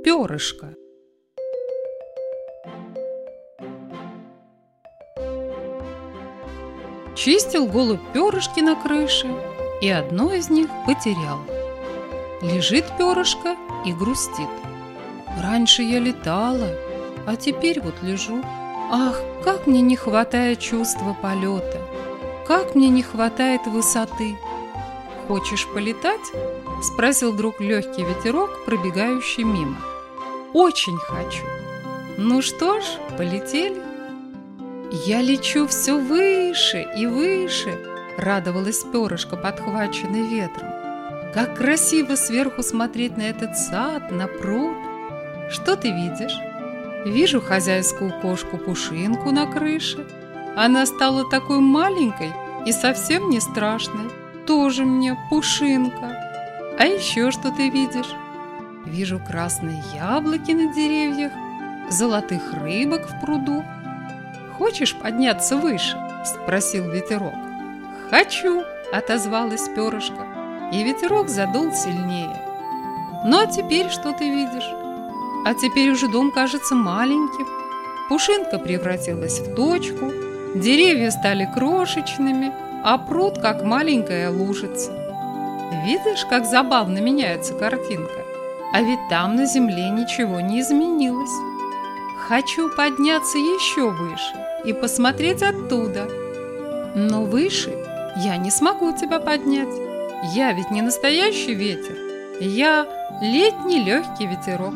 Перышко. Чистил голубь перышки на крыше, и одно из них потерял. Лежит перышко и грустит. Раньше я летала, а теперь вот лежу. Ах, как мне не хватает чувства полета, как мне не хватает высоты. Хочешь полетать? Спросил вдруг легкий ветерок, пробегающий мимо. Очень хочу. Ну что ж, полетели. Я лечу все выше и выше, радовалась перышко, подхваченное ветром. Как красиво сверху смотреть на этот сад, на пруд. Что ты видишь? Вижу хозяйскую кошку Пушинку на крыше. Она стала такой маленькой и совсем не страшной. Тоже мне Пушинка. А еще что ты видишь? Вижу красные яблоки на деревьях, золотых рыбок в пруду. Хочешь подняться выше? Спросил ветерок. Хочу, отозвалась перышко, и ветерок задул сильнее. Ну а теперь что ты видишь? А теперь уже дом кажется маленьким. Пушинка превратилась в точку, деревья стали крошечными, а пруд как маленькая лужица. Видишь, как забавно меняется картинка? А ведь там на земле ничего не изменилось. Хочу подняться еще выше и посмотреть оттуда. Но выше я не смогу тебя поднять. Я ведь не настоящий ветер. Я летний легкий ветерок.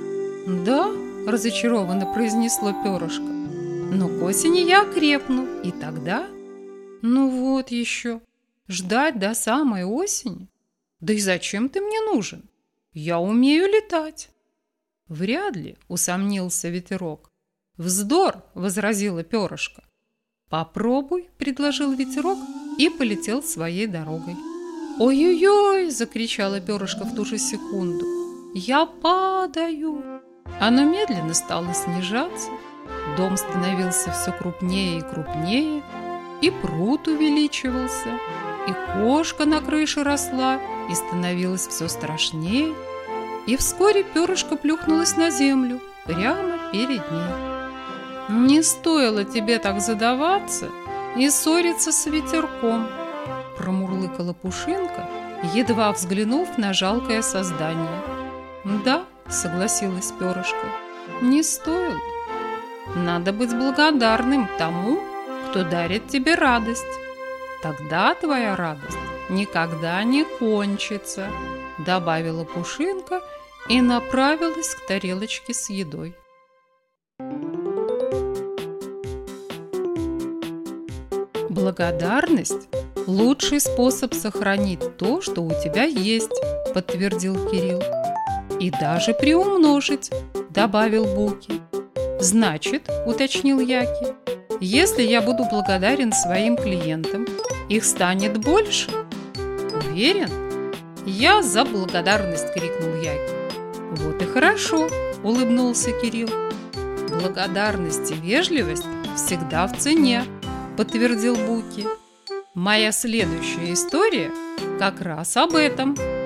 Да, разочарованно произнесло перышко. Но к осени я окрепну, и тогда... Ну вот еще, ждать до самой осени? Да и зачем ты мне нужен? Я умею летать. Вряд ли, усомнился ветерок. Вздор, возразила перышко. Попробуй, предложил ветерок и полетел своей дорогой. Ой-ой-ой, закричала перышко в ту же секунду. Я падаю. Оно медленно стало снижаться. Дом становился все крупнее и крупнее, и пруд увеличивался, и кошка на крыше росла и становилась все страшнее. И вскоре перышко плюхнулось на землю прямо перед ней. «Не стоило тебе так задаваться и ссориться с ветерком», промурлыкала Пушинка, едва взглянув на жалкое создание. «Да», — согласилась перышко, — «не стоило. Надо быть благодарным тому, кто дарит тебе радость. Тогда твоя радость никогда не кончится», — добавила Пушинка и направилась к тарелочке с едой. «Благодарность – лучший способ сохранить то, что у тебя есть», – подтвердил Кирилл. «И даже приумножить», – добавил Буки. «Значит, – уточнил Яки, – если я буду благодарен своим клиентам, их станет больше?» «Уверен?» «Я за благодарность!» – крикнул Яки. «Вот и хорошо!» – улыбнулся Кирилл. «Благодарность и вежливость всегда в цене», – подтвердил Буки. «Моя следующая история как раз об этом».